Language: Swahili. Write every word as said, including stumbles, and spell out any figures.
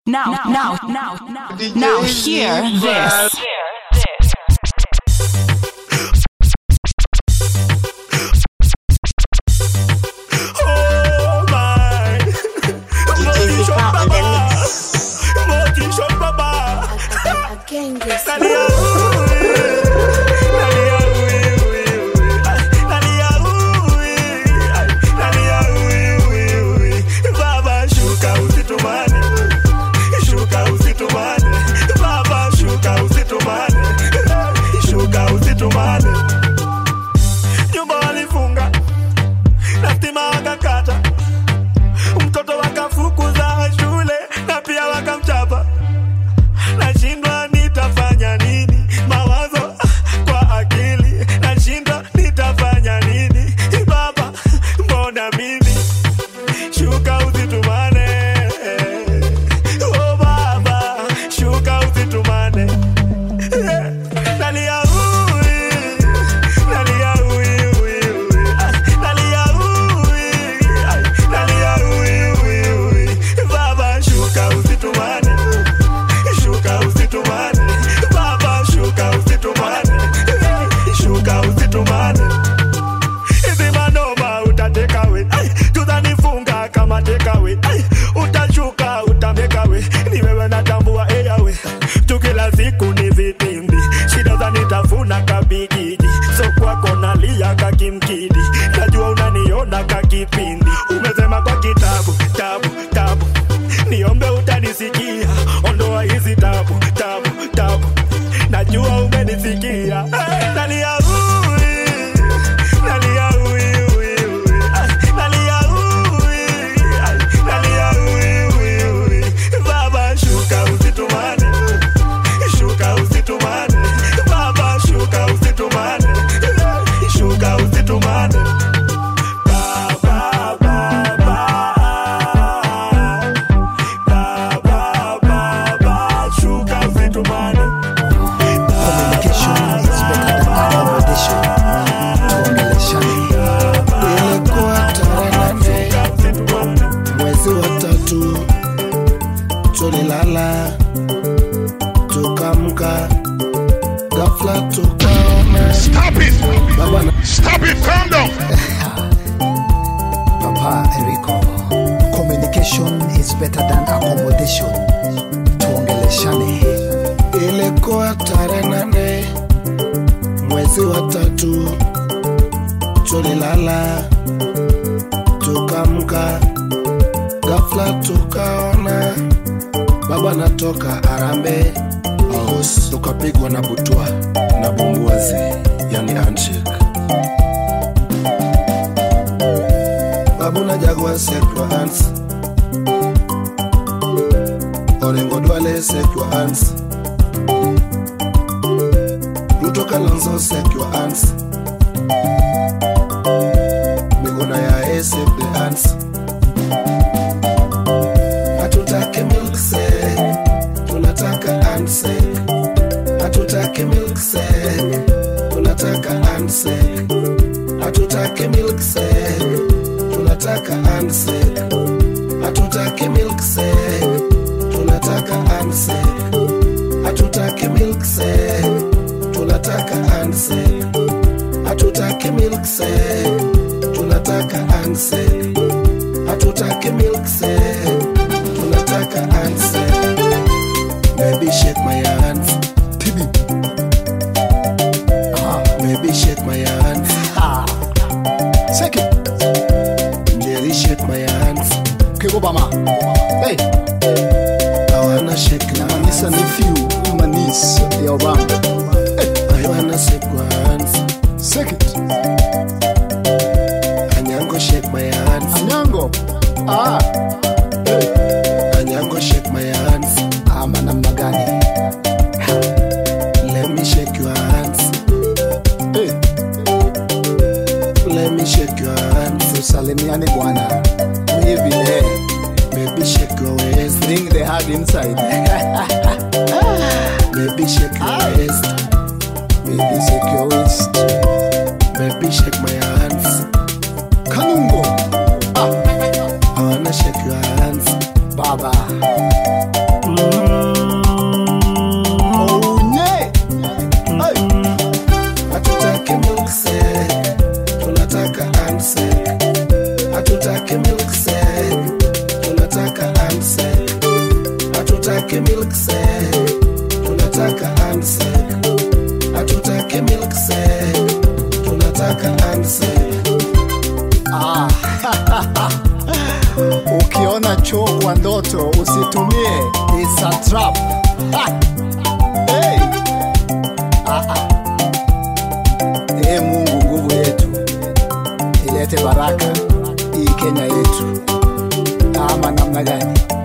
Now, now, now, now, now, hear this. Oh my, motivation baba, motivation baba. Again, this. Nyumba walifunga na stima wakakata, mtoto wakafukuza shule na pia wakamchapa. Nashindwa nitafanya nini, mawazo kwa akili. Nashindwa nitafanya nini, baba mbona mimi, shuka usitumane. Oh baba, shuka usitumane. Nalia utashuka utamekawe, ni wewe natambua eyawe. Tukila siku ni vitimbi, shida za nitafuna kabigiji. So kwako nalia kakimkidi, najua unaniona kakipindi. Umesema kwa kitabu, tabu, tabu, niombe utanisikia. Ondoa hizi tabu, tabu, tabu, najua umenisikia. Nalia tulilala tukamka ghafla tukaona. Stop it! Stop it! Calm down! Papa Erico, communication is better than accommodation. Tuongeleshane. Ilikuwa tarehe nane mwezi wa tatu, tulilala tukamka ghafla tukaona baba natoka Arambe House. Tukapigwa na butwa na bumbuazi, yani handshake. Babu na Jagwa shake your hands, Orengo Dwale shake your hands, Ruto Kalonzo shake your hands, Miguna ya shake the hands. Hatutaki milk shake, tunataka handshake. Hatutaki milk shake, tunataka handshake. Hatutaki milk shake, tunataka handshake. Hatutaki milk shake, tunataka handshake. Hatutaki milk shake, tunataka handshake. Hatutaki milk shake, tunataka handshake. Hatutaki milk shake, tunataka handshake. Baby shake my hands, Tibi. Ah, baby shake my hands. Ah, shake it. Jerry shake my hands. Okay, Obama. Hey, I wanna shake your hands. Manisa nephew, Manis, your bam. Hey, I wanna shake your hands. shake it. Anyango shake my hands. Anyango. Ah, hey. Anyango shake my hands. Ama namna gani? Let me shake your hands. Hey, Let me shake your hands. tusalimiane bwana. Wave in air. Baby shake your waist. Bring the hug inside. Baby shake your Aye. waist. Baby, shake your waist. Baby shake my hands. Kanungo. Ah, I wanna shake your hands. Baba. hatutaki milk shake, tunataka handshake. Hatutaki milk shake, tunataka handshake. Ah, ukiona choo kwa ndoto usitumie, it's a trap. Ha! Hey! Ah, ah. Ee Mungu, nguvu yetu ilete baraka hii Kenya yetu, ama namna gani?